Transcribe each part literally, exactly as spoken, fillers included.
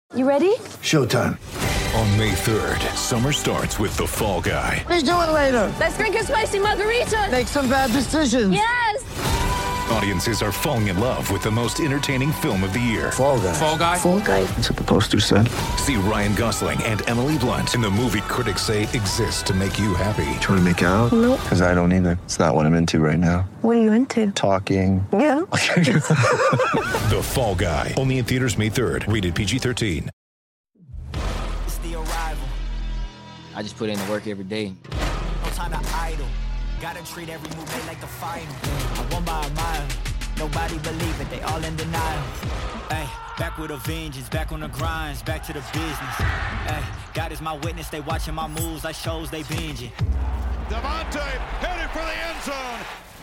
You ready? Showtime. On May third, summer starts with The Fall Guy. Let's do it later. Let's drink a spicy margarita. Make some bad decisions. Yes! Audiences are falling in love with the most entertaining film of the year. Fall Guy. Fall Guy? Fall Guy. That's what the poster said. See Ryan Gosling and Emily Blunt in the movie critics say exists to make you happy. Trying to make it out? Nope. Because I don't either. It's not what I'm into right now. What are you into? Talking. Yeah. The Fall Guy. Only in theaters May third. Rated P G thirteen. I just put in the work every day. No time to idle. Gotta treat every move made like the final. I won by a mile. Nobody believe it. They all in denial. Hey, back with a vengeance. Back on the grinds. Back to the business. Hey, God is my witness. They watching my moves like shows they binging. Davante headed for the end zone.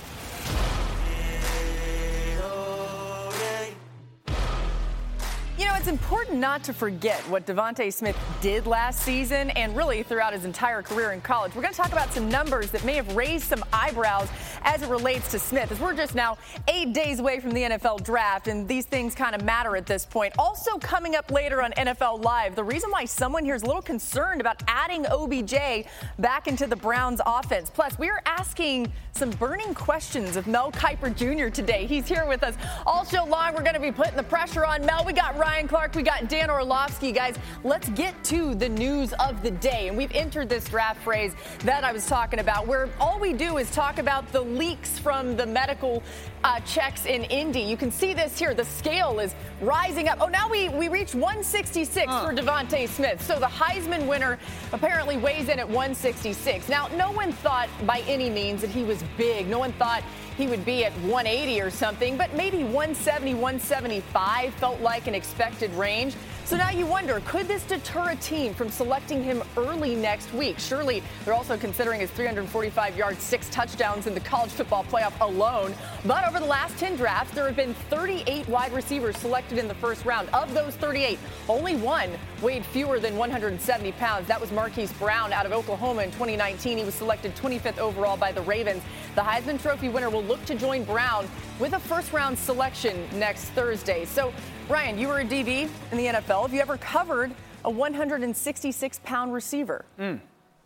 You know, it's important not to forget what DeVonta Smith did last season and really throughout his entire career in college. We're going to talk about some numbers that may have raised some eyebrows as it relates to Smith, as we're just now eight days away from the N F L draft, and these things kind of matter at this point. Also coming up later on N F L Live, the reason why someone here is a little concerned about adding O B J back into the Browns offense. Plus, we are asking some burning questions of Mel Kiper Junior today. He's here with us all show long. We're going to be putting the pressure on Mel. We got Ryan Clark, we got Dan Orlovsky. Guys, let's get to the news of the day. And we've entered this draft phrase that I was talking about, where all we do is talk about the leaks from the medical uh, checks in Indy. You can see this here. The scale is rising up. Oh, now we, we reached one sixty-six huh. for DeVonta Smith. So the Heisman winner apparently weighs in at one sixty-six. Now, no one thought by any means that he was big. No one thought he would be at one eighty or something, but maybe one seventy, one seventy-five felt like an expected range. So now you wonder, could this deter a team from selecting him early next week? Surely they're also considering his three forty-five yards, six touchdowns in the college football playoff alone. But over the last ten drafts, there have been thirty-eight wide receivers selected in the first round. Of those thirty-eight, only one weighed fewer than one hundred seventy pounds. That was Marquise Brown out of Oklahoma in twenty nineteen. He was selected twenty-fifth overall by the Ravens. The Heisman Trophy winner will look to join Brown with a first-round selection next Thursday. So, Ryan, you were a D B in the N F L. Have you ever covered a one hundred sixty-six pound receiver? Mm.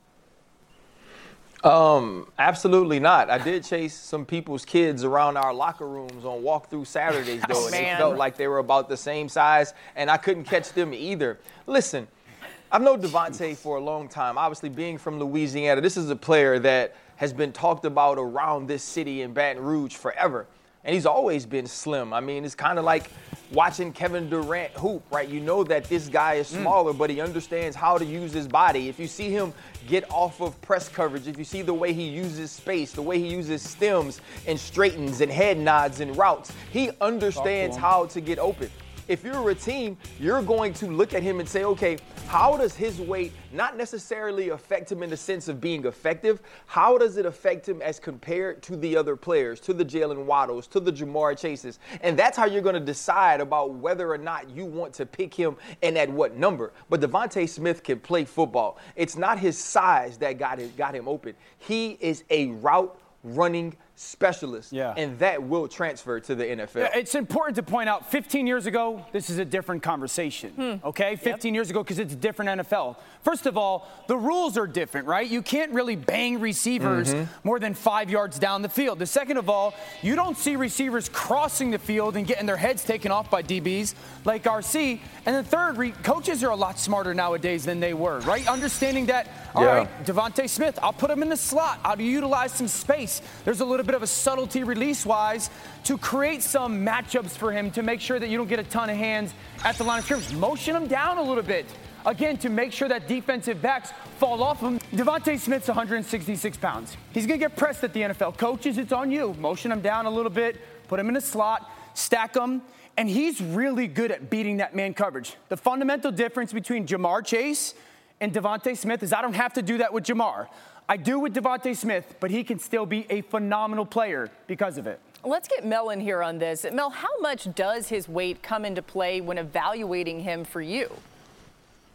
Um, absolutely not. I did chase some people's kids around our locker rooms on walkthrough Saturdays, though, oh, and man. they felt like they were about the same size, and I couldn't catch them either. Listen, I've known DeVonta for a long time. Obviously, being from Louisiana, this is a player that has been talked about around this city in Baton Rouge forever. And he's always been slim. I mean, it's kind of like watching Kevin Durant hoop, right? You know that this guy is smaller, mm. but he understands how to use his body. If you see him get off of press coverage, if you see the way he uses space, the way he uses stems and straightens and head nods and routes, he understands how to get open. If you're a team, you're going to look at him and say, okay, how does his weight not necessarily affect him in the sense of being effective? How does it affect him as compared to the other players, to the Jalen Waddles, to the Jamar Chases? And that's how you're going to decide about whether or not you want to pick him and at what number. But DeVonta Smith can play football. It's not his size that got him, got him open. He is a route running specialist, yeah. and that will transfer to the N F L. Yeah, it's important to point out, fifteen years ago, this is a different conversation, hmm. okay? fifteen yep. years ago, because it's a different N F L. First of all, the rules are different, right? You can't really bang receivers mm-hmm. more than five yards down the field. The second of all, you don't see receivers crossing the field and getting their heads taken off by D Bs like R C. And then third, re- coaches are a lot smarter nowadays than they were, right? Understanding that, all yeah. right, DeVonta Smith, I'll put him in the slot. I'll utilize some space. There's a little bit of a subtlety release-wise to create some matchups for him to make sure that you don't get a ton of hands at the line of scrimmage. Motion him down a little bit. Again, to make sure that defensive backs fall off him. DeVonta Smith's one hundred sixty-six pounds. He's going to get pressed at the N F L. Coaches, it's on you. Motion him down a little bit, put him in a slot, stack him, and he's really good at beating that man coverage. The fundamental difference between Jamar Chase and DeVonta Smith is I don't have to do that with Jamar. I do with DeVonta Smith, but he can still be a phenomenal player because of it. Let's get Mel in here on this. Mel, how much does his weight come into play when evaluating him for you?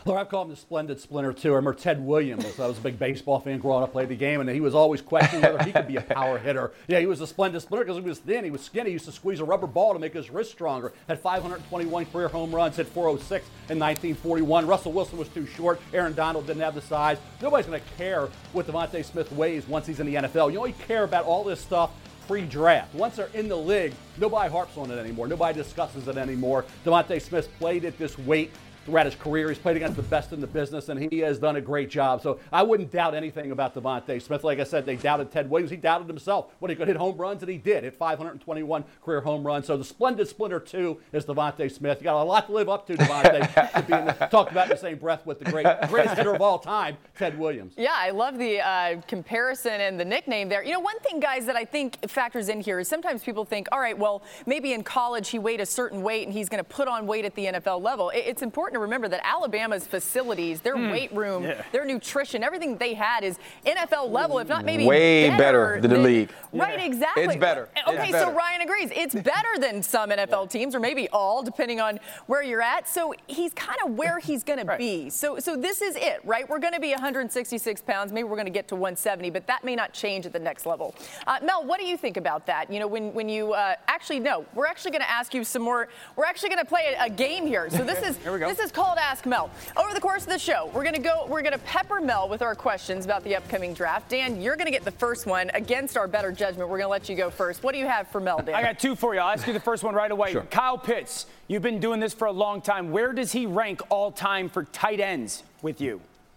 Well, I've called him the Splendid Splinter, too. I remember Ted Williams. I was a big baseball fan growing up, played the game, and he was always questioning whether he could be a power hitter. Yeah, he was a Splendid Splinter because he was thin, he was skinny, he used to squeeze a rubber ball to make his wrist stronger. Had five hundred twenty-one career home runs, hit four oh six in nineteen forty-one. Russell Wilson was too short. Aaron Donald didn't have the size. Nobody's going to care what DeVonta Smith weighs once he's in the N F L. You only care about all this stuff pre-draft. Once they're in the league, nobody harps on it anymore. Nobody discusses it anymore. DeVonta Smith played at this weight throughout his career. He's played against the best in the business, and he has done a great job. So I wouldn't doubt anything about DeVonta Smith. Like I said, they doubted Ted Williams. He doubted himself when he could hit home runs, and he did. Hit five hundred twenty-one career home runs. So the Splendid Splinter two is DeVonta Smith. You got a lot to live up to, DeVonta, to be in the, talked about in the same breath with the great, greatest hitter of all time, Ted Williams. Yeah, I love the uh, comparison and the nickname there. You know, one thing, guys, that I think factors in here is sometimes people think, all right, well, maybe in college he weighed a certain weight and he's going to put on weight at the N F L level. It's important to remember that Alabama Alabama's facilities, their mm. weight room, yeah. their nutrition, everything they had is N F L level, if not maybe way better, better than the league. Right, yeah. exactly. It's better. Okay, it's better. So Ryan agrees. It's better than some N F L teams, or maybe all, depending on where you're at. So he's kind of where he's going right. to be. So, so this is it, right? We're going to be one hundred sixty-six pounds. Maybe we're going to get to one seventy, but that may not change at the next level. Uh, Mel, what do you think about that? You know, when when you uh, actually no, we're actually going to ask you some more. We're actually going to play a, a game here. So this is this is called Ask Mel. Over the course of the show, we're going to go. We're going to pepper Mel with our questions about the upcoming draft. Dan, you're going to get the first one against our better judgment. We're going to let you go first. What do you have for Mel, Dan? I got two for you. I'll ask you the first one right away. Sure. Kyle Pitts, you've been doing this for a long time. Where does he rank all time for tight ends with you?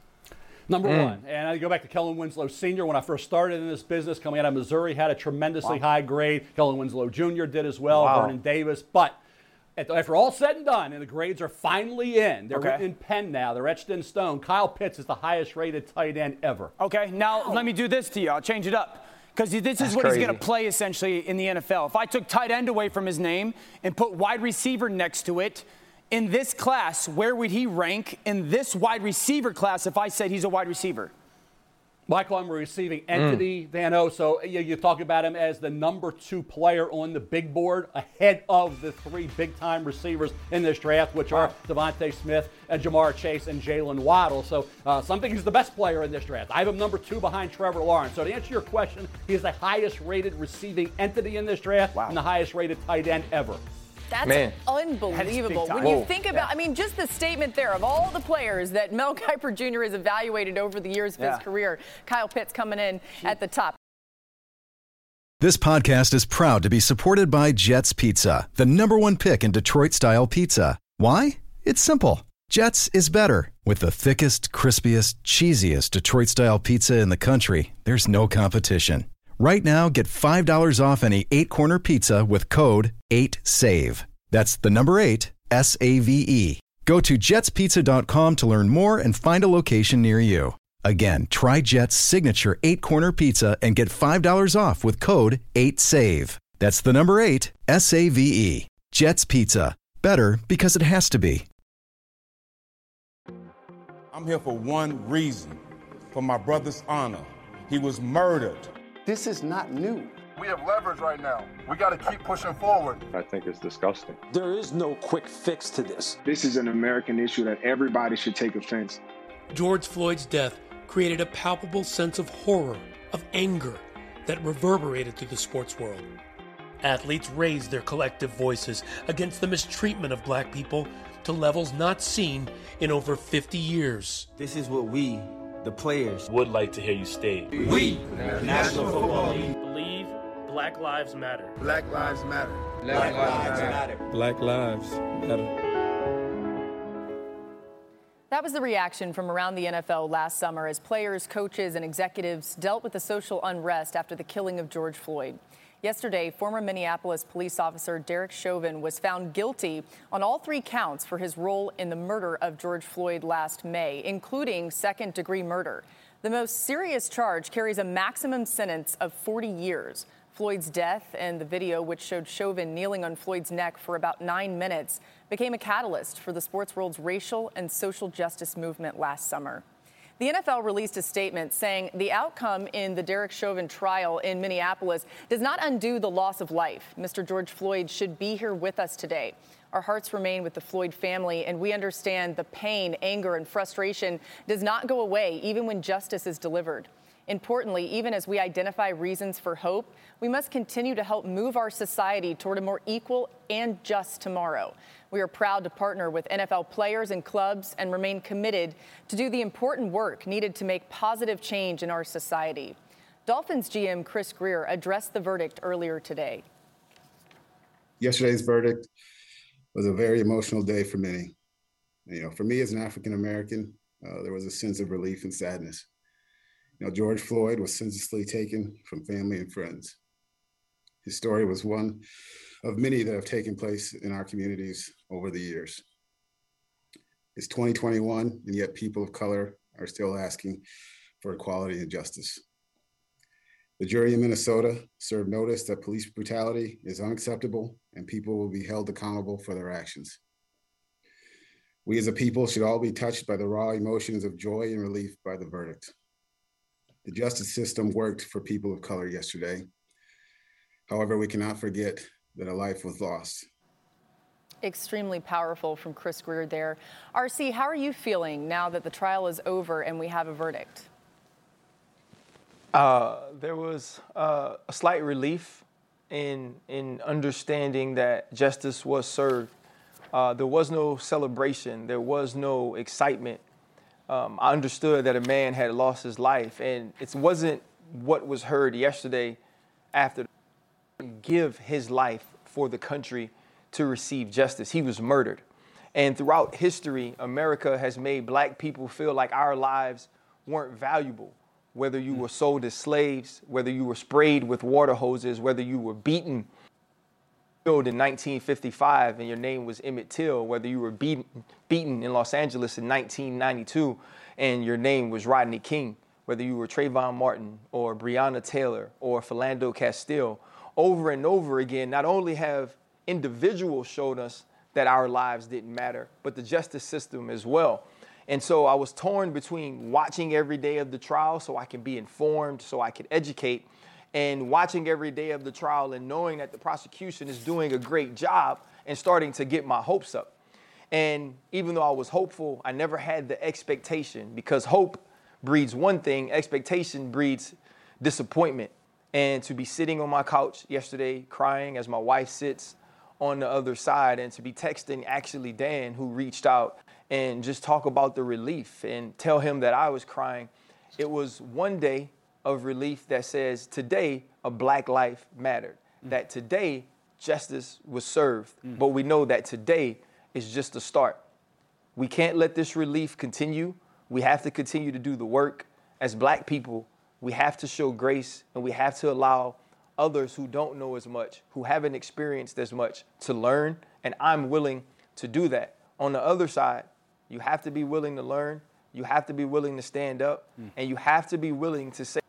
Number mm. one, and I go back to Kellen Winslow Senior When I first started in this business, coming out of Missouri, had a tremendously wow. high grade. Kellen Winslow Junior did as well, wow. Vernon Davis. But after all said and done, and the grades are finally in, they're okay. written in pen now, they're etched in stone, Kyle Pitts is the highest rated tight end ever. Okay, now wow. let me do this to you. I'll change it up. Because this is That's what crazy. he's going to play essentially in the N F L. If I took tight end away from his name and put wide receiver next to it, in this class, where would he rank in this wide receiver class if I said he's a wide receiver? Michael, I'm a receiving entity, mm. Dano. So you, you talk about him as the number two player on the big board, ahead of the three big-time receivers in this draft, which are DeVonta Smith and Jamar Chase and Jalen Waddle. So uh, some think he's the best player in this draft. I have him number two behind Trevor Lawrence. So to answer your question, he is the highest-rated receiving entity in this draft wow. and the highest-rated tight end ever. That's Man. unbelievable. When you think about, I mean, just the statement there of all the players that Mel Kiper Junior has evaluated over the years of yeah. his career, Kyle Pitts coming in at the top. This podcast is proud to be supported by Jets Pizza, the number one pick in Detroit-style pizza. Why? It's simple. Jets is better. With the thickest, crispiest, cheesiest Detroit-style pizza in the country, there's no competition. Right now, get five dollars off any eight-corner pizza with code eight save. That's the number eight, S A V E. Go to jets pizza dot com to learn more and find a location near you. Again, try Jet's signature eight-corner pizza and get five dollars off with code eight save. That's the number eight, S A V E. Jet's Pizza. Better because it has to be. I'm here for one reason, for my brother's honor. He was murdered. This is not new. We have leverage right now. We got to keep pushing forward. I think it's disgusting. There is no quick fix to this. This is an American issue that everybody should take offense. George Floyd's death created a palpable sense of horror, of anger that reverberated through the sports world. Athletes raised their collective voices against the mistreatment of black people to levels not seen in over fifty years. This is what we, the players, would like to hear you state. We, the National Football League, believe Black Lives Matter. Black Lives Matter. Black, Black Lives Matter. Matter. Black Lives Matter. That was the reaction from around the N F L last summer as players, coaches, and executives dealt with the social unrest after the killing of George Floyd. Yesterday, former Minneapolis police officer Derek Chauvin was found guilty on all three counts for his role in the murder of George Floyd last May, including second-degree murder. The most serious charge carries a maximum sentence of forty years. Floyd's death and the video, which showed Chauvin kneeling on Floyd's neck for about nine minutes, became a catalyst for the sports world's racial and social justice movement last summer. The N F L released a statement saying the outcome in the Derek Chauvin trial in Minneapolis does not undo the loss of life. Mister George Floyd should be here with us today. Our hearts remain with the Floyd family, and we understand the pain, anger, and frustration does not go away even when justice is delivered. Importantly, even as we identify reasons for hope, we must continue to help move our society toward a more equal and just tomorrow. We are proud to partner with N F L players and clubs and remain committed to do the important work needed to make positive change in our society. Dolphins G M Chris Grier addressed the verdict earlier today. Yesterday's verdict was a very emotional day for many. You know, for me as an African American, uh, there was a sense of relief and sadness. You know, George Floyd was senselessly taken from family and friends. His story was one of many that have taken place in our communities over the years. It's twenty twenty-one, and yet people of color are still asking for equality and justice. The jury in Minnesota served notice that police brutality is unacceptable and people will be held accountable for their actions. We as a people should all be touched by the raw emotions of joy and relief by the verdict. The justice system worked for people of color yesterday. However, we cannot forget that a life was lost. Extremely powerful from Chris Grier there. R C, how are you feeling now that the trial is over and we have a verdict? Uh, there was uh, a slight relief in in understanding that justice was served. Uh, there was no celebration. There was no excitement. Um, I understood that a man had lost his life, and it wasn't what was heard yesterday after give his life for the country to receive justice. He was murdered. And throughout history, America has made black people feel like our lives weren't valuable. Whether you were sold as slaves, whether you were sprayed with water hoses, whether you were beaten, killed in nineteen fifty-five and your name was Emmett Till, whether you were beaten, beaten in Los Angeles in nineteen ninety-two and your name was Rodney King, whether you were Trayvon Martin or Breonna Taylor or Philando Castile, over and over again, not only have individuals showed us that our lives didn't matter, but the justice system as well. And so I was torn between watching every day of the trial so I can be informed, so I could educate, and watching every day of the trial and knowing that the prosecution is doing a great job and starting to get my hopes up. And even though I was hopeful, I never had the expectation, because hope breeds one thing, expectation breeds disappointment. And to be sitting on my couch yesterday crying as my wife sits on the other side, and to be texting actually Dan, who reached out, and just talk about the relief and tell him that I was crying. It was one day of relief that says today a black life mattered, mm. that today justice was served. Mm. But we know that today is just a start. We can't let this relief continue. We have to continue to do the work. As black people, we have to show grace, and we have to allow others who don't know as much, who haven't experienced as much, to learn. And I'm willing to do that. On the other side, you have to be willing to learn. You have to be willing to stand up, mm. and you have to be willing to say.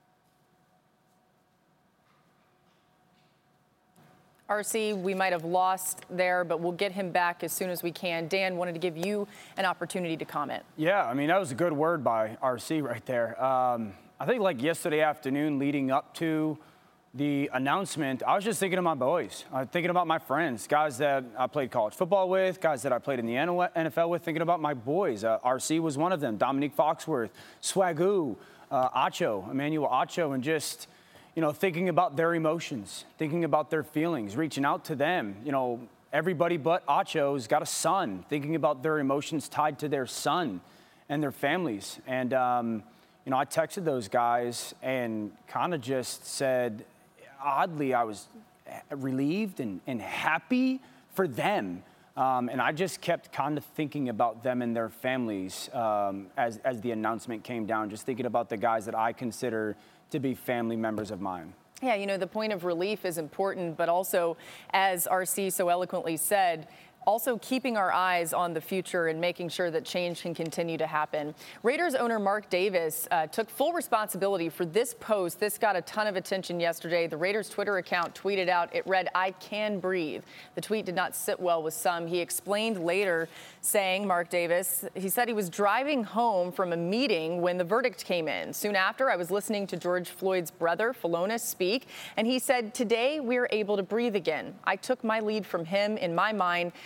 R C, we might have lost there, but we'll get him back as soon as we can. Dan, wanted to give you an opportunity to comment. Yeah, I mean, that was a good word by R C right there. Um, I think like yesterday afternoon leading up to the announcement, I was just thinking of my boys. I was thinking about my friends, guys that I played college football with, guys that I played in the N F L with, thinking about my boys. Uh, R C was one of them, Dominique Foxworth, Swagoo, uh, Acho, Emmanuel Acho, and just, you know, thinking about their emotions, thinking about their feelings, reaching out to them. You know, everybody but Acho's got a son, thinking about their emotions tied to their son and their families. And, um, you know, I texted those guys and kind of just said, oddly, I was relieved and, and happy for them. Um, and I just kept kind of thinking about them and their families um, as, as the announcement came down, just thinking about the guys that I consider to be family members of mine. Yeah, you know, the point of relief is important, but also, as R C so eloquently said, also keeping our eyes on the future and making sure that change can continue to happen. Raiders owner Mark Davis uh, took full responsibility for this post. This got a ton of attention yesterday. The Raiders Twitter account tweeted out, it read, "I can breathe." The tweet did not sit well with some. He explained later, saying, Mark Davis, he said he was driving home from a meeting when the verdict came in. Soon after, I was listening to George Floyd's brother, Philonise, speak, and he said, "Today, we're able to breathe again. I took my lead from him. In my mind,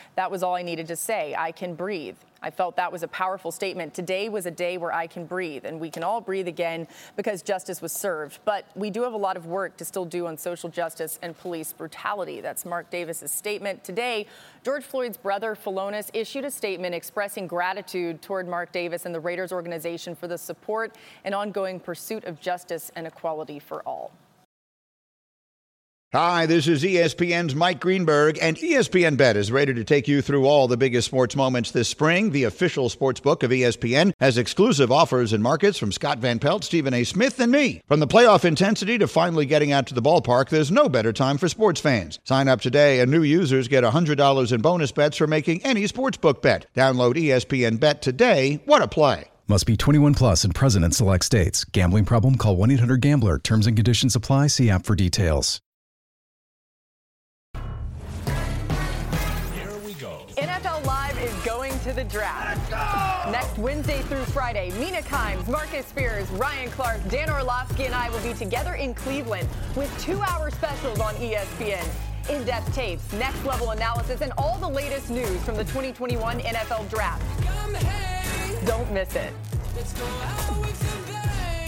That was all I needed to say. I can breathe. I felt that was a powerful statement. Today was a day where I can breathe, and we can all breathe again because justice was served. But we do have a lot of work to still do on social justice and police brutality. That's Mark Davis's statement. Today, George Floyd's brother, Philonise, issued a statement expressing gratitude toward Mark Davis and the Raiders organization for the support and ongoing pursuit of justice and equality for all. Hi, this is E S P N's Mike Greenberg, and E S P N Bet is ready to take you through all the biggest sports moments this spring. The official sports book of E S P N has exclusive offers and markets from Scott Van Pelt, Stephen A. Smith, and me. From the playoff intensity to finally getting out to the ballpark, there's no better time for sports fans. Sign up today, and new users get one hundred dollars in bonus bets for making any sportsbook bet. Download E S P N Bet today. What a play. Must be twenty-one plus and present in select states. Gambling problem? Call one eight hundred gambler. Terms and conditions apply. See app for details. N F L Live is going to the draft. Next Wednesday through Friday, Mina Kimes, Marcus Spears, Ryan Clark, Dan Orlovsky, and I will be together in Cleveland with two-hour specials on E S P N. In-depth tapes, next-level analysis, and all the latest news from the twenty twenty-one N F L Draft. Don't miss it. Let's go out with the bang.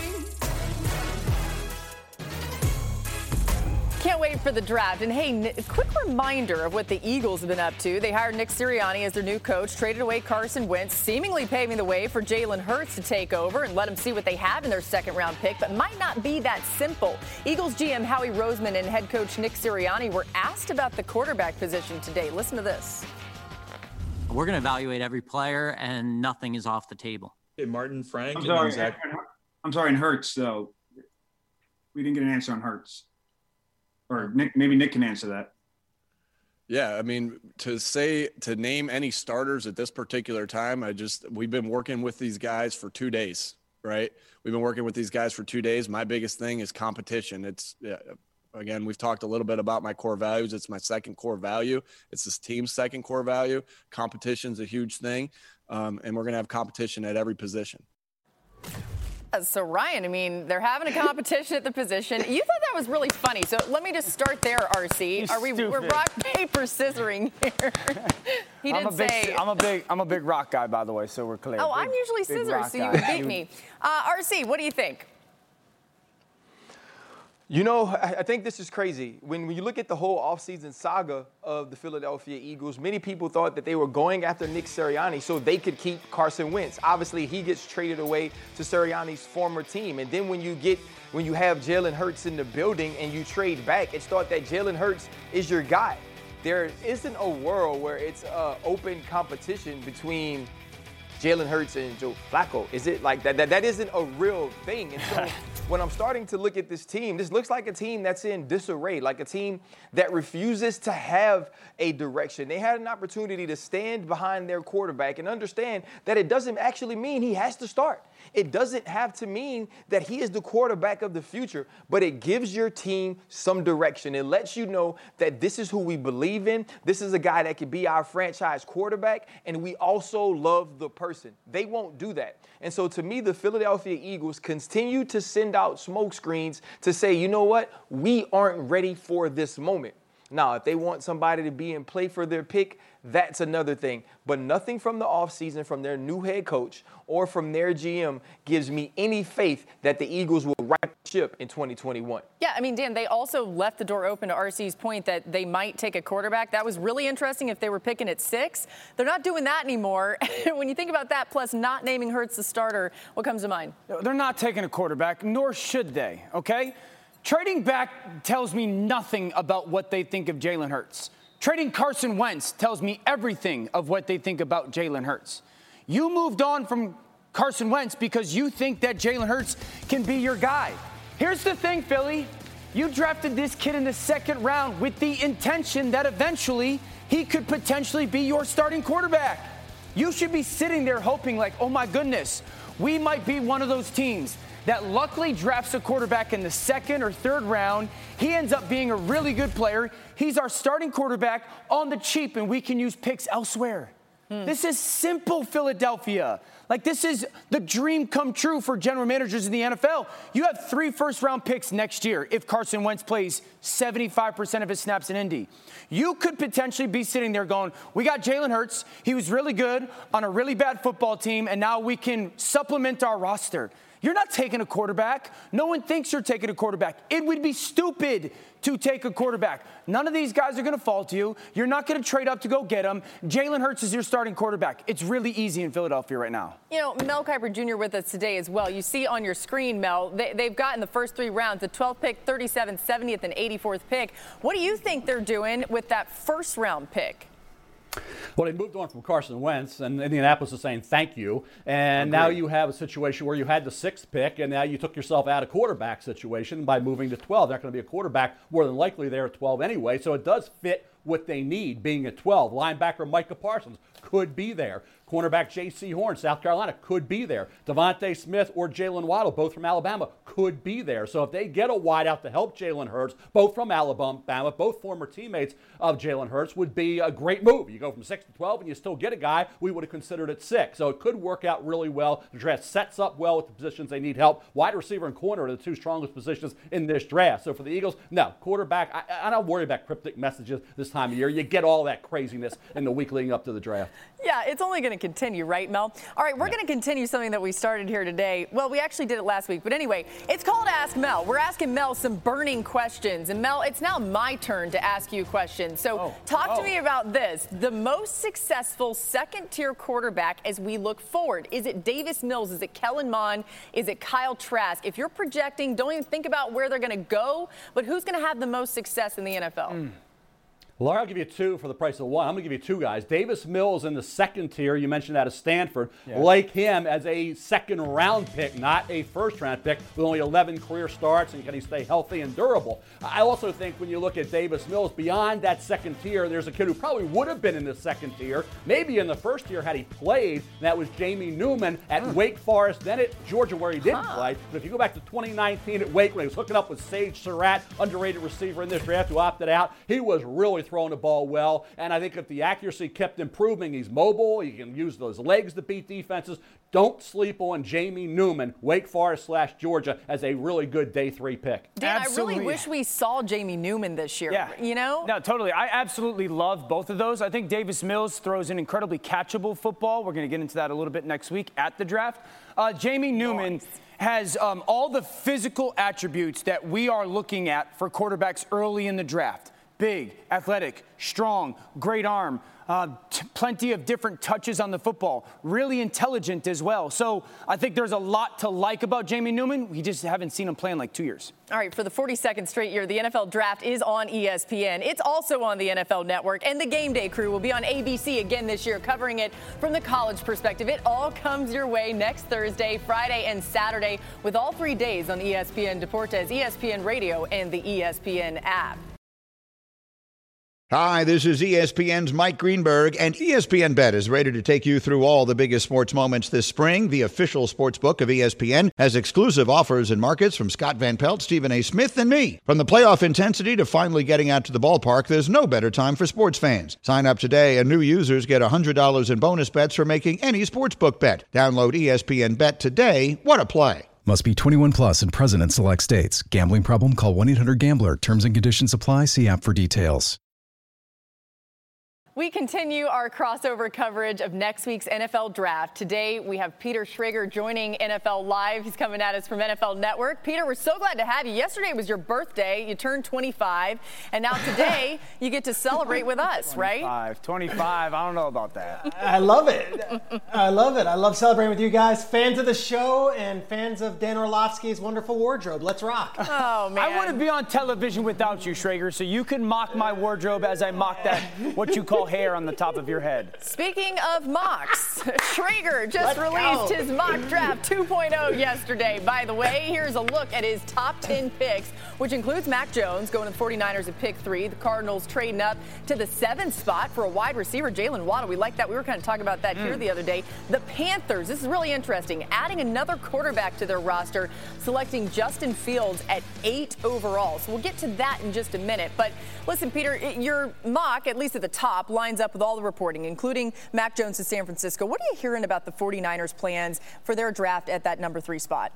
Can't wait for the draft. And hey, a quick reminder of what the Eagles have been up to. They hired Nick Sirianni as their new coach, traded away Carson Wentz, seemingly paving the way for Jalen Hurts to take over and let them see what they have in their second-round pick, but might not be that simple. Eagles G M Howie Roseman and head coach Nick Sirianni were asked about the quarterback position today. Listen to this. We're going to evaluate every player, and nothing is off the table. Hey, Martin, Frank, I'm sorry, and Zach. I'm sorry, and Hurts, though. We didn't get an answer on Hurts. Or Nick, maybe Nick can answer that. Yeah, I mean, to say, to name any starters at this particular time, I just, we've been working with these guys for two days, right? We've been working with these guys for two days. My biggest thing is competition. It's, yeah, again, we've talked a little bit about my core values. It's my second core value. It's this team's second core value. Competition's a huge thing, um, and we're going to have competition at every position. So, Ryan, I mean, they're having a competition at the position. You thought that was really funny. So let me just start there, R C. You Are we stupid. we're rock, paper, scissoring here? He didn't I'm a big, say. I'm a big, I'm a big rock guy, by the way, so we're clear. Oh, big, I'm usually big scissors, rock so you guy. would beat me. Uh, R C, what do you think? You know, I think this is crazy. When, when you look at the whole offseason saga of the Philadelphia Eagles, many people thought that they were going after Nick Sirianni so they could keep Carson Wentz. Obviously, he gets traded away to Sirianni's former team. And then when you get, when you have Jalen Hurts in the building and you trade back, it's thought that Jalen Hurts is your guy. There isn't a world where it's an open competition between Jalen Hurts and Joe Flacco. Is it like that? That, that isn't a real thing. And so when I'm starting to look at this team, this looks like a team that's in disarray, like a team that refuses to have a direction. They had an opportunity to stand behind their quarterback and understand that it doesn't actually mean he has to start. It doesn't have to mean that he is the quarterback of the future, but it gives your team some direction. It lets you know that this is who we believe in. This is a guy that could be our franchise quarterback, and we also love the person. They won't do that. And so to me, the Philadelphia Eagles continue to send out smoke screens to say, you know what, we aren't ready for this moment. Now, if they want somebody to be in play for their pick, that's another thing. But nothing from the offseason, from their new head coach or from their G M gives me any faith that the Eagles will right the ship in twenty twenty-one. Yeah, I mean, Dan, they also left the door open to R C's point that they might take a quarterback. That was really interesting if they were picking at six. They're not doing that anymore. When you think about that, plus not naming Hurts the starter, what comes to mind? They're not taking a quarterback, nor should they, okay? Trading back tells me nothing about what they think of Jalen Hurts. Trading Carson Wentz tells me everything of what they think about Jalen Hurts. You moved on from Carson Wentz because you think that Jalen Hurts can be your guy. Here's the thing, Philly. You drafted this kid in the second round with the intention that eventually he could potentially be your starting quarterback. You should be sitting there hoping like, oh my goodness, we might be one of those teams that luckily drafts a quarterback in the second or third round. He ends up being a really good player. He's our starting quarterback on the cheap, and we can use picks elsewhere. Hmm. This is simple, Philadelphia. Like, this is the dream come true for general managers in the N F L. You have three first-round picks next year if Carson Wentz plays seventy-five percent of his snaps in Indy. You could potentially be sitting there going, we got Jalen Hurts. He was really good on a really bad football team, and now we can supplement our roster. You're not taking a quarterback. No one thinks you're taking a quarterback. It would be stupid to take a quarterback. None of these guys are going to fall to you. You're not going to trade up to go get them. Jalen Hurts is your starting quarterback. It's really easy in Philadelphia right now. You know, Mel Kiper Junior with us today as well. You see on your screen, Mel, they, they've gotten the first three rounds, the twelfth pick, thirty-seventh, seventieth, and eighty-fourth pick. What do you think they're doing with that first round pick? Well, they moved on from Carson Wentz, and Indianapolis is saying thank you. And now you have a situation where you had the sixth pick, and now you took yourself out of quarterback situation by moving to twelve. They're not going to be a quarterback more than likely there at twelve anyway, so it does fit what they need, being at twelve. Linebacker Micah Parsons could be there. Cornerback J C Horn, South Carolina, could be there. Devontae Smith or Jalen Waddle, both from Alabama, could be there. So if they get a wideout to help Jalen Hurts, both from Alabama, both former teammates of Jalen Hurts, would be a great move. You go from six to twelve and you still get a guy we would have considered at six. So it could work out really well. The draft sets up well with the positions they need help. Wide receiver and corner are the two strongest positions in this draft. So for the Eagles, no, quarterback, I, I don't worry about cryptic messages this time of year. You get all that craziness in the week leading up to the draft. Yeah, it's only going to continue, right, Mel? All right, we're yeah. going to continue something that we started here today. Well, we actually did it last week. But anyway, it's called Ask Mel. We're asking Mel some burning questions. And, Mel, it's now my turn to ask you questions. So oh. talk oh. to me about this. The most successful second-tier quarterback as we look forward. Is it Davis Mills? Is it Kellen Mond? Is it Kyle Trask? If you're projecting, don't even think about where they're going to go, but who's going to have the most success in the N F L? Mm. Laura, I'll give you two for the price of one. I'm going to give you two guys. Davis Mills in the second tier. You mentioned that of Stanford. Yeah. Like him as a second-round pick, not a first-round pick, with only eleven career starts, and can he stay healthy and durable? I also think when you look at Davis Mills, beyond that second tier, there's a kid who probably would have been in the second tier, maybe in the first tier had he played. That was Jamie Newman at huh. Wake Forest, then at Georgia where he didn't huh. play. But if you go back to twenty nineteen at Wake when he was hooking up with Sage Surratt, underrated receiver in this draft who opted out, he was really throwing the ball well, and I think if the accuracy kept improving, he's mobile, he can use those legs to beat defenses. Don't sleep on Jamie Newman, Wake Forest slash Georgia, as a really good day three pick. Dan, absolutely. I really wish we saw Jamie Newman this year, yeah. you know? No, totally. I absolutely love both of those. I think Davis Mills throws an incredibly catchable football. We're going to get into that a little bit next week at the draft. Uh, Jamie Newman nice. has um, all the physical attributes that we are looking at for quarterbacks early in the draft. Big, athletic, strong, great arm, uh, t- plenty of different touches on the football, really intelligent as well. So I think there's a lot to like about Jamie Newman. We just haven't seen him play in like two years. All right, for the forty-second straight year, the N F L Draft is on E S P N. It's also on the N F L Network, and the Game Day crew will be on A B C again this year, covering it from the college perspective. It all comes your way next Thursday, Friday, and Saturday, with all three days on E S P N Deportes, E S P N Radio, and the E S P N app. Hi, this is E S P N's Mike Greenberg, and E S P N Bet is ready to take you through all the biggest sports moments this spring. The official sports book of E S P N has exclusive offers and markets from Scott Van Pelt, Stephen A. Smith, and me. From the playoff intensity to finally getting out to the ballpark, there's no better time for sports fans. Sign up today, and new users get one hundred dollars in bonus bets for making any sportsbook bet. Download E S P N Bet today. What a play. Must be twenty-one plus and present in select states. Gambling problem? Call one eight hundred gambler. Terms and conditions apply. See app for details. We continue our crossover coverage of next week's N F L Draft. Today, we have Peter Schrager joining N F L Live. He's coming at us from N F L Network. Peter, we're so glad to have you. Yesterday was your birthday. You turned twenty-five. And now today, you get to celebrate with us, right? twenty-five. twenty-five. I don't know about that. I love it. I love it. I love celebrating with you guys. Fans of the show and fans of Dan Orlovsky's wonderful wardrobe. Let's rock. Oh, man. I wouldn't be on television without you, Schrager, so you can mock my wardrobe as I mock that, what you call hair on the top of your head. Speaking of mocks, Schrager just Let's released go. his mock draft two point oh yesterday. By the way, here's a look at his top ten picks, which includes Mac Jones going to the forty-niners at pick three. The Cardinals trading up to the seventh spot for a wide receiver, Jalen Waddle. We like that. We were kind of talking about that mm. here the other day. The Panthers, this is really interesting, adding another quarterback to their roster, selecting Justin Fields at eight overall. So we'll get to that in just a minute. But listen, Peter, your mock, at least at the top, lines up with all the reporting, including Mac Jones to San Francisco. What are you hearing about the 49ers plans for their draft at that number three spot?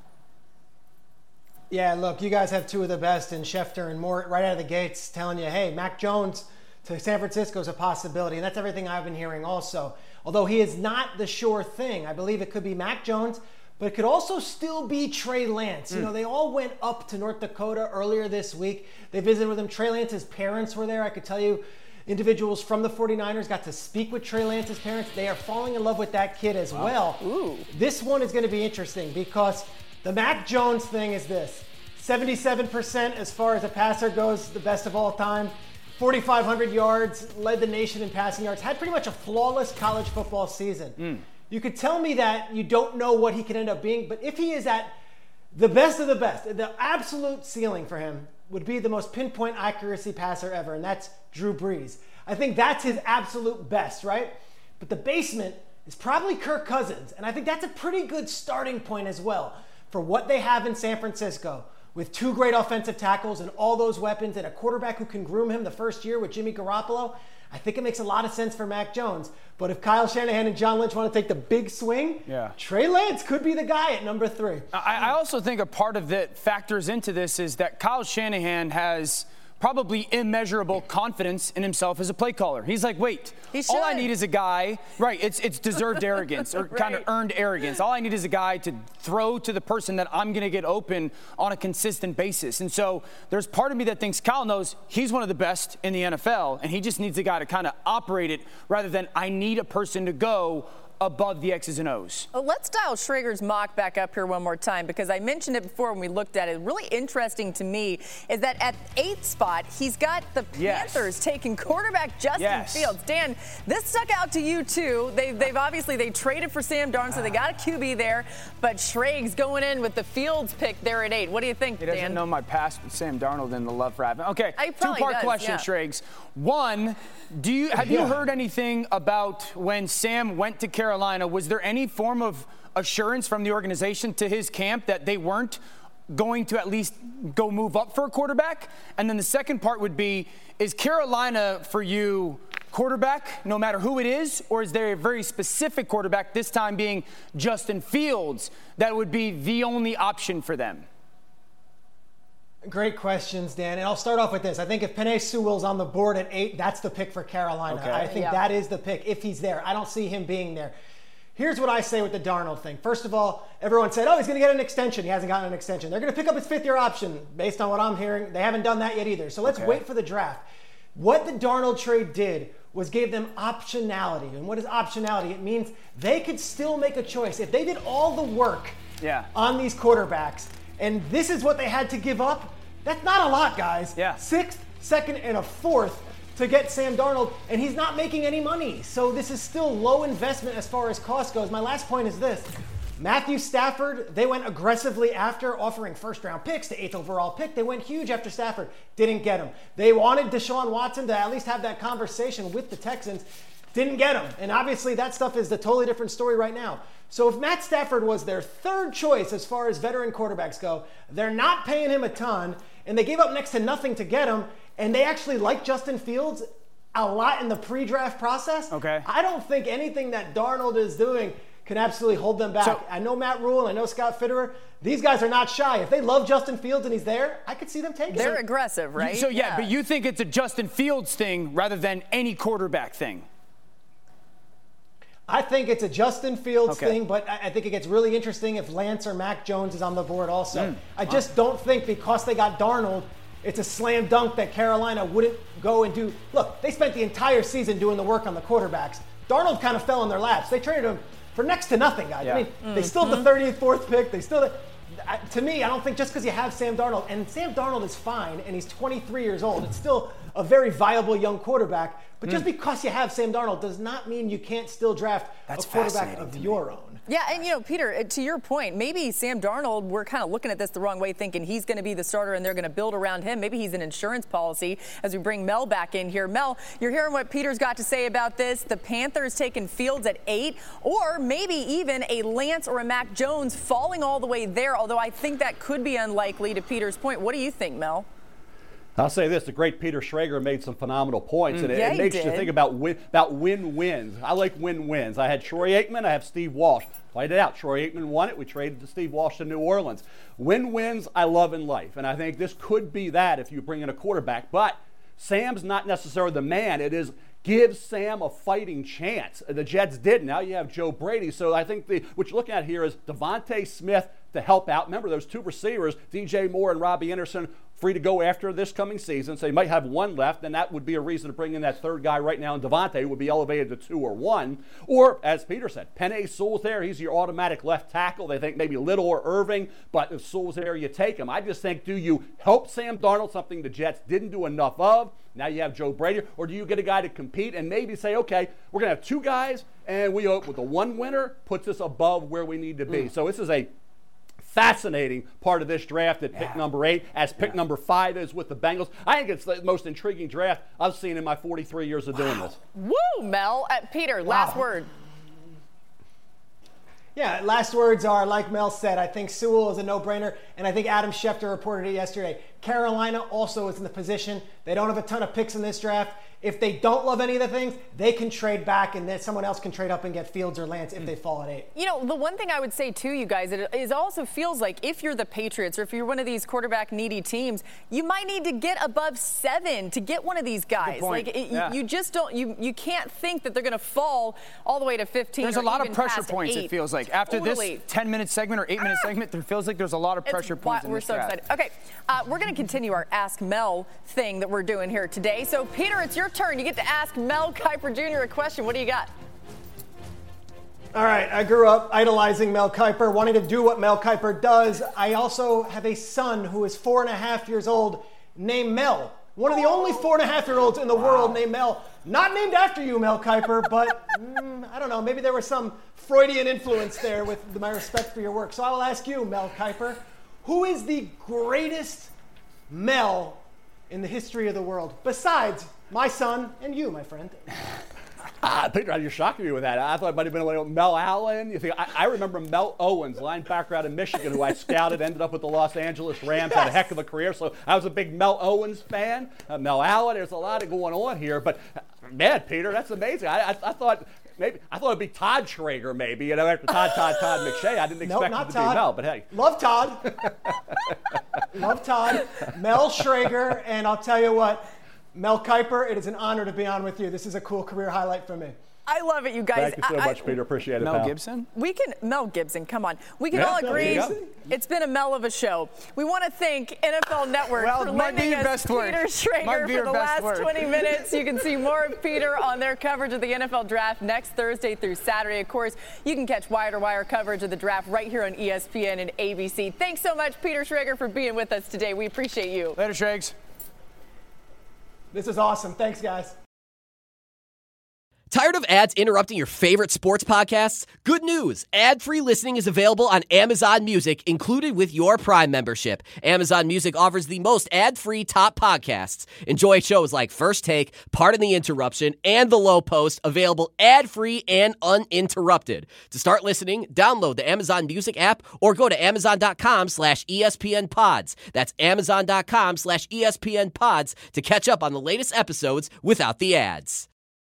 Yeah, look, you guys have two of the best in Schefter and Mort right out of the gates telling you, hey, Mac Jones to San Francisco is a possibility. And that's everything I've been hearing also. Although he is not the sure thing. I believe it could be Mac Jones, but it could also still be Trey Lance. Mm. You know, they all went up to North Dakota earlier this week. They visited with him. Trey Lance's parents were there. I could tell you individuals from the 49ers got to speak with Trey Lance's parents. They are falling in love with that kid as wow. well. Ooh. This one is going to be interesting because the Mac Jones thing is this. seventy-seven percent as far as a passer goes, the best of all time. forty-five hundred yards, led the nation in passing yards, had pretty much a flawless college football season. Mm. You could tell me that you don't know what he can end up being, but if he is at the best of the best, the absolute ceiling for him would be the most pinpoint accuracy passer ever, and that's Drew Brees. I think that's his absolute best, right? But the basement is probably Kirk Cousins, and I think that's a pretty good starting point as well for what they have in San Francisco with two great offensive tackles and all those weapons and a quarterback who can groom him the first year with Jimmy Garoppolo. I think it makes a lot of sense for Mac Jones. But if Kyle Shanahan and John Lynch want to take the big swing, yeah. Trey Lance could be the guy at number three. I, I also think a part of that factors into this is that Kyle Shanahan has probably immeasurable confidence in himself as a play caller. He's like, wait, all I need is a guy, right, it's it's deserved arrogance or right. kind of earned arrogance. All I need is a guy to throw to the person that I'm going to get open on a consistent basis. And so there's part of me that thinks Kyle knows he's one of the best in the N F L, and he just needs a guy to kind of operate it rather than I need a person to go above the X's and O's. Well, let's dial Schrager's mock back up here one more time because I mentioned it before when we looked at it. Really interesting to me is that at eighth spot, he's got the Panthers yes. taking quarterback Justin yes. Fields. Dan, this stuck out to you too. They, they've obviously, they traded for Sam Darnold, so they got a Q B there, but Schrager's going in with the Fields pick there at eight. What do you think, he Dan? He doesn't know my past with Sam Darnold and the love for Advent. Okay, two-part question, yeah. Schrags. One, do you have yeah. you heard anything about when Sam went to Carolina? Was there any form of assurance from the organization to his camp that they weren't going to at least go move up for a quarterback? And then the second part would be, is Carolina for you quarterback no matter who it is, or is there a very specific quarterback, this time being Justin Fields, that would be the only option for them? Great questions, Dan. And I'll start off with this. I think if Penei Sewell's on the board at eight, that's the pick for Carolina. Okay. I think yeah. that is the pick if he's there. I don't see him being there. Here's what I say with the Darnold thing. First of all, everyone said, oh, he's going to get an extension. He hasn't gotten an extension. They're going to pick up his fifth-year option based on what I'm hearing. They haven't done that yet either. So let's okay. wait for the draft. What the Darnold trade did was gave them optionality. And what is optionality? It means they could still make a choice. If they did all the work yeah. on these quarterbacks, and this is what they had to give up, that's not a lot, guys. Yeah. Sixth, second, and a fourth to get Sam Darnold, and he's not making any money. So this is still low investment as far as cost goes. My last point is this. Matthew Stafford, they went aggressively after, offering first-round picks, the eighth overall pick. They went huge after Stafford. Didn't get him. They wanted Deshaun Watson to at least have that conversation with the Texans. Didn't get him. And obviously that stuff is a totally different story right now. So if Matt Stafford was their third choice as far as veteran quarterbacks go, they're not paying him a ton, and they gave up next to nothing to get him, and they actually like Justin Fields a lot in the pre-draft process. Okay. I don't think anything that Darnold is doing can absolutely hold them back. So, I know Matt Rule, I know Scott Fitterer. These guys are not shy. If they love Justin Fields and he's there, I could see them taking They're him. aggressive, right? So, yeah, yeah, but you think it's a Justin Fields thing rather than any quarterback thing? I think it's a Justin Fields okay. thing, but I think it gets really interesting if Lance or Mac Jones is on the board also. Mm, I just wow. don't think because they got Darnold, it's a slam dunk that Carolina wouldn't go and do. Look, they spent the entire season doing the work on the quarterbacks. Darnold kind of fell in their laps. They traded him for next to nothing, guys. Yeah. I mean, mm-hmm. they still have the thirty-fourth pick. They still, to me, I don't think just because you have Sam Darnold, and Sam Darnold is fine, and he's twenty-three years old, it's still a very viable young quarterback. But just mm. because you have Sam Darnold does not mean you can't still draft That's a quarterback of your own. Yeah, and, you know, Peter, to your point, maybe Sam Darnold, we're kind of looking at this the wrong way, thinking he's going to be the starter and they're going to build around him. Maybe he's an insurance policy as we bring Mel back in here. Mel, you're hearing what Peter's got to say about this. The Panthers taking Fields at eight, or maybe even a Lance or a Mac Jones falling all the way there, although I think that could be unlikely to Peter's point. What do you think, Mel? I'll say this, the great Peter Schrager made some phenomenal points, mm. and it, yeah, it makes you you think about win, about win-wins. I like win-wins. I had Troy Aikman, I have Steve Walsh. Played it out. Troy Aikman won it. We traded to Steve Walsh to New Orleans. Win-wins I love in life, and I think this could be that if you bring in a quarterback. But Sam's not necessarily the man. It is give Sam a fighting chance. The Jets did. Now you have Joe Brady. So I think the what you're looking at here is DeVonta Smith to help out. Remember, those two receivers, D J Moore and Robbie Anderson, free to go after this coming season. So you might have one left, and that would be a reason to bring in that third guy right now. And DeVonta would be elevated to two or one. Or, as Peter said, Penei Sewell's there. He's your automatic left tackle. They think maybe Little or Irving, but if Sewell's there, you take him. I just think, do you help Sam Darnold, something the Jets didn't do enough of? Now you have Joe Brady. Or do you get a guy to compete and maybe say, okay, we're going to have two guys, and we hope with the one winner puts us above where we need to be. Mm. So this is a fascinating part of this draft at pick yeah. number eight, as pick yeah. number five is with the Bengals. I think it's the most intriguing draft I've seen in my forty-three years of doing this. Woo, Mel. Uh, Peter, wow. last word. Yeah, last words are, like Mel said, I think Sewell is a no-brainer, and I think Adam Schefter reported it yesterday. Carolina also is in the position. They don't have a ton of picks in this draft. If they don't love any of the things, they can trade back, and then someone else can trade up and get Fields or Lance if they fall at eight. You know, the one thing I would say to you guys, it is also feels like if you're the Patriots or if you're one of these quarterback needy teams, you might need to get above seven to get one of these guys. Like it, yeah. you, you just don't, you you can't think that they're going to fall all the way to fifteen. There's or a lot even of pressure past points. eight. It feels like after totally. this ten-minute segment or eight-minute ah! segment, there feels like there's a lot of pressure it's, points. We're in this so draft. excited. Okay, uh, we're going to continue our Ask Mel thing that we're doing here today. So Peter, it's your turn. You get to ask Mel Kiper Junior a question. What do you got? All right, I grew up idolizing Mel Kiper, wanting to do what Mel Kiper does. I also have a son who is four and a half years old named Mel. One of the only four and a half year olds in the wow. world named Mel. Not named after you, Mel Kiper, but mm, I don't know, maybe there was some Freudian influence there with my respect for your work. So I will ask you, Mel Kiper, who is the greatest Mel in the history of the world, besides my son and you, my friend? Ah, Peter, you're shocking me with that. I thought it might have been like Mel Allen. You think I, I remember Mel Owens, linebacker out of Michigan, who I scouted, ended up with the Los Angeles Rams, yes. had a heck of a career. So I was a big Mel Owens fan. Uh, Mel Allen. There's a lot of going on here, but man, Peter, that's amazing. I, I, I thought. Maybe I thought it'd be Todd Schrager, maybe. You know, after Todd, Todd, Todd McShay, I didn't expect nope, it to Todd. be Mel, but hey. Love Todd. Love Todd. Mel Schrager, and I'll tell you what, Mel Kiper, it is an honor to be on with you. This is a cool career highlight for me. I love it, you guys. Thank you so I, much, Peter. Appreciate it, Mel pal. Gibson? We can, Mel Gibson, come on. We can yeah, all agree Mel it's been a Mel of a show. We want to thank N F L Network well, for lending us Peter work. Schrager for the last work. twenty minutes. You can see more of Peter on their coverage of the N F L Draft next Thursday through Saturday. Of course, you can catch wire-to-wire coverage of the draft right here on E S P N and A B C. Thanks so much, Peter Schrager, for being with us today. We appreciate you. Later, Schrags. This is awesome. Thanks, guys. Tired of ads interrupting your favorite sports podcasts? Good news! Ad-free listening is available on Amazon Music, included with your Prime membership. Amazon Music offers the most ad-free top podcasts. Enjoy shows like First Take, Pardon the Interruption, and The Low Post, available ad-free and uninterrupted. To start listening, download the Amazon Music app or go to amazon.com slash ESPN pods. That's amazon.com slash ESPN pods to catch up on the latest episodes without the ads.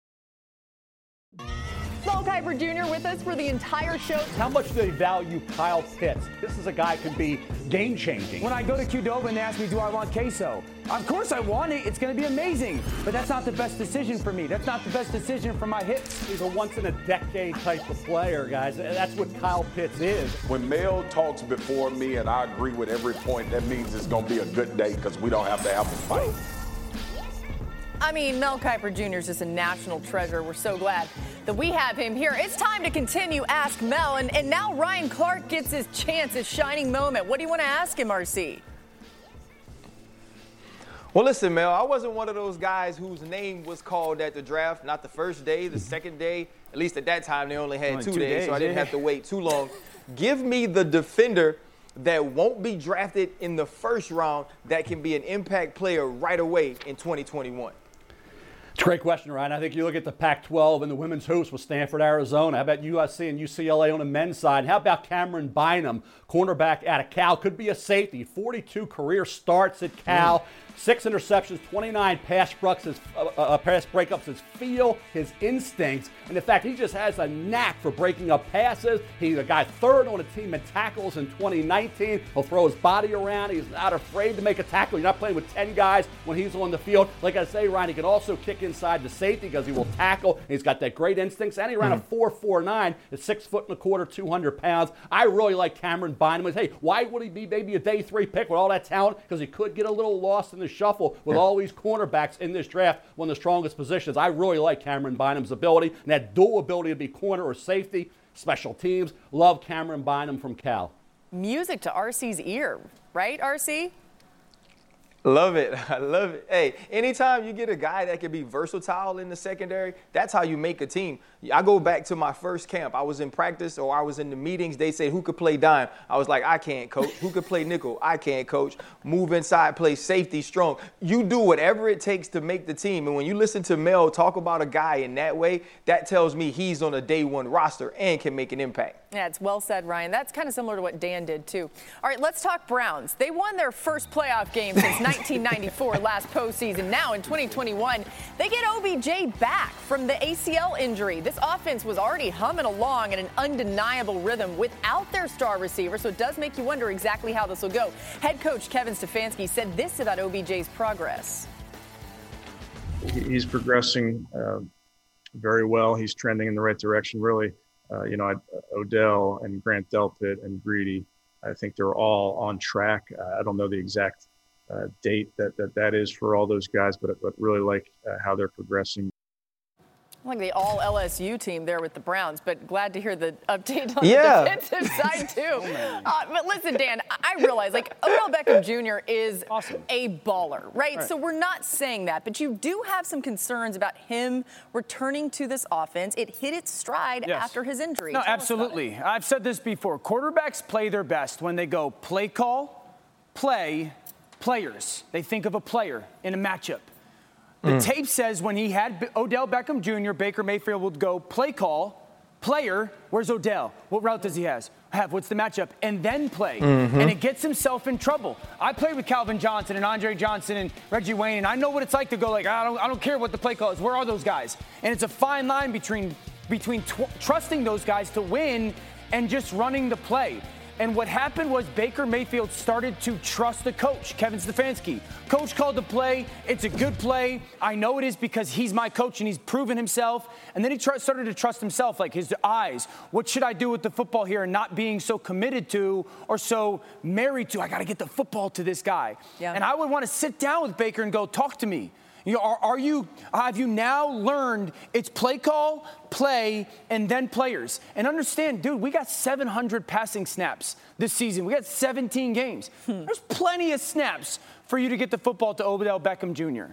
Mel Kiper Junior with us for the entire show. How much do they value Kyle Pitts? This is a guy who can be game-changing. When I go to Qdoba and they ask me, do I want queso? Of course I want it. It's going to be amazing. But that's not the best decision for me. That's not the best decision for my hips. He's a once-in-a-decade type of player, guys. That's what Kyle Pitts is. When Mel talks before me and I agree with every point, that means it's going to be a good day because we don't have to have a fight. I mean, Mel Kiper Junior is just a national treasure. We're so glad that we have him here. It's time to continue Ask Mel, and, and now Ryan Clark gets his chance, his shining moment. What do you want to ask him, R C? Well, listen, Mel, I wasn't one of those guys whose name was called at the draft, not the first day, the second day. At least at that time, they only had only two, two days, days, so I didn't yeah. have to wait too long. Give me the defender that won't be drafted in the first round that can be an impact player right away in twenty twenty-one. It's a great question, Ryan. I think you look at the Pac twelve and the women's hoops with Stanford, Arizona. How about U S C and U C L A on the men's side? How about Cameron Bynum, cornerback out of Cal? Could be a safety. forty-two career starts at Cal. Six interceptions, twenty-nine pass breakups, his, uh, uh, pass breakups, his feel, his instincts, and in fact, he just has a knack for breaking up passes. He's a guy third on the team in tackles in twenty nineteen. He'll throw his body around. He's not afraid to make a tackle. You're not playing with ten guys when he's on the field. Like I say, Ryan, he can also kick inside the safety because he will tackle. He's got that great instincts, and he ran mm-hmm. a four four nine at six foot and a quarter, two hundred pounds. I really like Cameron Bynum. Hey, why would he be maybe a day three pick with all that talent? Because he could get a little lost in the shuffle with all these cornerbacks in this draft, one of the strongest positions. I really like Cameron Bynum's ability and that dual ability to be corner or safety, special teams. Love Cameron Bynum from Cal. Music to R C's ear, right, R C? Love it. I love it. Hey, anytime you get a guy that can be versatile in the secondary, that's how you make a team. I go back to my first camp. I was in practice or I was in the meetings. They say, who could play dime? I was like, I can't, coach. Who could play nickel? I can't, coach. Move inside, play safety, strong. You do whatever it takes to make the team. And when you listen to Mel talk about a guy in that way, that tells me he's on a day one roster and can make an impact. Yeah, it's well said, Ryan. That's kind of similar to what Dan did, too. All right, let's talk Browns. They won their first playoff game since nineteen ninety-four, last postseason. Now in twenty twenty-one, they get O B J back from the A C L injury. This offense was already humming along in an undeniable rhythm without their star receiver, so it does make you wonder exactly how this will go. Head coach Kevin Stefanski said this about O B J's progress. He's progressing uh, very well. He's trending in the right direction, really. Uh, you know, I, Odell and Grant Delpit and Greedy, I think they're all on track. Uh, I don't know the exact uh, date that, that that is for all those guys, but but really like uh, how they're progressing. Like the all L S U team there with the Browns, but glad to hear the update on yeah. the defensive side, too. uh, but listen, Dan, I realize, like, Odell Beckham Junior is awesome. A baller, right? right? So we're not saying that, but you do have some concerns about him returning to this offense. It hit its stride yes. after his injury. No, Tell absolutely. I've said this before. Quarterbacks play their best when they go play call, play, players. They think of a player in a matchup. The mm. tape says when he had Odell Beckham Junior, Baker Mayfield would go play call, player, where's Odell? What route does he has? have? What's the matchup? And then play. Mm-hmm. And it gets himself in trouble. I played with Calvin Johnson and Andre Johnson and Reggie Wayne, and I know what it's like to go like, I don't, I don't care what the play call is. Where are those guys? And it's a fine line between, between tw- trusting those guys to win and just running the play. And what happened was Baker Mayfield started to trust the coach, Kevin Stefanski. Coach called the play. It's a good play. I know it is because he's my coach and he's proven himself. And then he tr- started to trust himself, like his eyes. What should I do with the football here and not being so committed to or so married to? I got to get the football to this guy. Yeah. And I would want to sit down with Baker and go, talk to me. You know, are, are you, have you now learned it's play call, play, and then players? And understand, dude, we got seven hundred passing snaps this season. We got seventeen games. Hmm. There's plenty of snaps for you to get the football to Odell Beckham Junior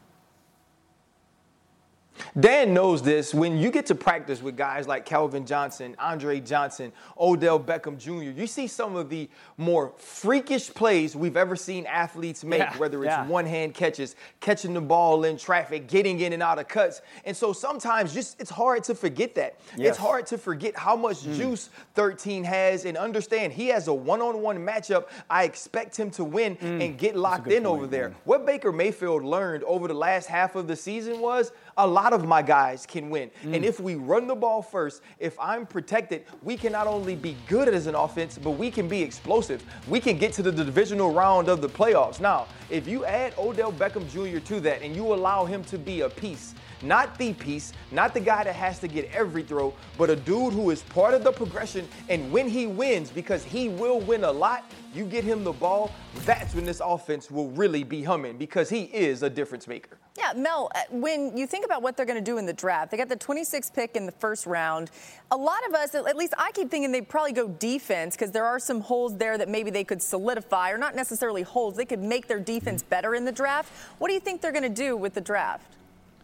Dan knows this. When you get to practice with guys like Calvin Johnson, Andre Johnson, Odell Beckham Junior, you see some of the more freakish plays we've ever seen athletes make, yeah, whether it's yeah. one-hand catches, catching the ball in traffic, getting in and out of cuts. And so sometimes just it's hard to forget that. Yes. It's hard to forget how much mm. juice thirteen has and understand he has a one-on-one matchup. I expect him to win mm. and get locked in point, over there. Man. What Baker Mayfield learned over the last half of the season was a lot of my guys can win. Mm. And if we run the ball first, if I'm protected, we can not only be good as an offense, but we can be explosive. We can get to the divisional round of the playoffs. Now, if you add Odell Beckham Junior to that and you allow him to be a piece, not the piece, not the guy that has to get every throw, but a dude who is part of the progression, and when he wins, because he will win a lot, you get him the ball, that's when this offense will really be humming, because he is a difference maker. Yeah, Mel, when you think about what they're going to do in the draft, they got the twenty-sixth pick in the first round. A lot of us, at least I keep thinking they'd probably go defense because there are some holes there that maybe they could solidify, or not necessarily holes. They could make their defense better in the draft. What do you think they're going to do with the draft?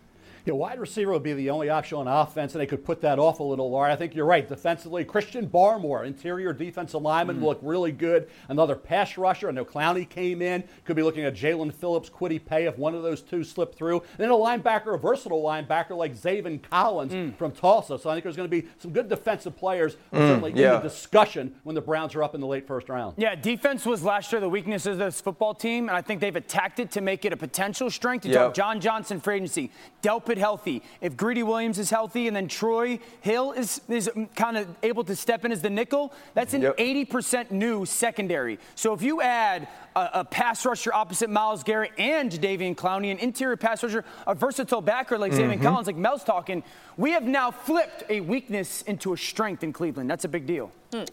Yeah, wide receiver would be the only option on offense, and they could put that off a little, Lauren. I think you're right. Defensively, Christian Barmore, interior defensive lineman, mm. look really good. Another pass rusher. I know Clowney came in. Could be looking at Jalen Phillips, Kwity Paye if one of those two slip through. And then a linebacker, a versatile linebacker like Zaven Collins mm. from Tulsa. So I think there's going to be some good defensive players mm, certainly yeah. in the discussion when the Browns are up in the late first round. Yeah, defense was last year the weakness of this football team, and I think they've attacked it to make it a potential strength. You yep. talk John Johnson free agency, Delpit healthy. If Greedy Williams is healthy and then Troy Hill is, is kind of able to step in as the nickel, that's an yep. eighty percent new secondary. So if you add a, a pass rusher opposite Myles Garrett and Jadeveon Clowney, an interior pass rusher, a versatile backer like mm-hmm. Zaven Collins, like Mel's talking, we have now flipped a weakness into a strength in Cleveland. That's a big deal. Hmm.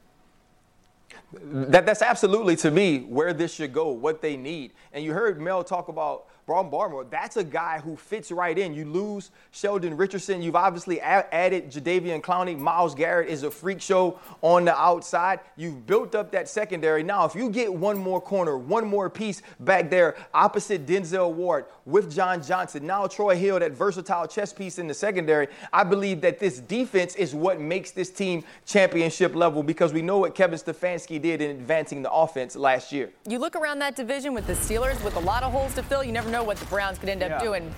That, that's absolutely, to me, where this should go, what they need. And you heard Mel talk about Braun Barmore. That's a guy who fits right in. You lose Sheldon Richardson. You've obviously a- added Jadeveon Clowney. Myles Garrett is a freak show on the outside. You've built up that secondary. Now, if you get one more corner, one more piece back there opposite Denzel Ward with John Johnson, now Troy Hill, that versatile chess piece in the secondary, I believe that this defense is what makes this team championship level because we know what Kevin Stefanski did in advancing the offense last year. You look around that division with the Steelers with a lot of holes to fill. You never know what the Browns could end up yeah. doing.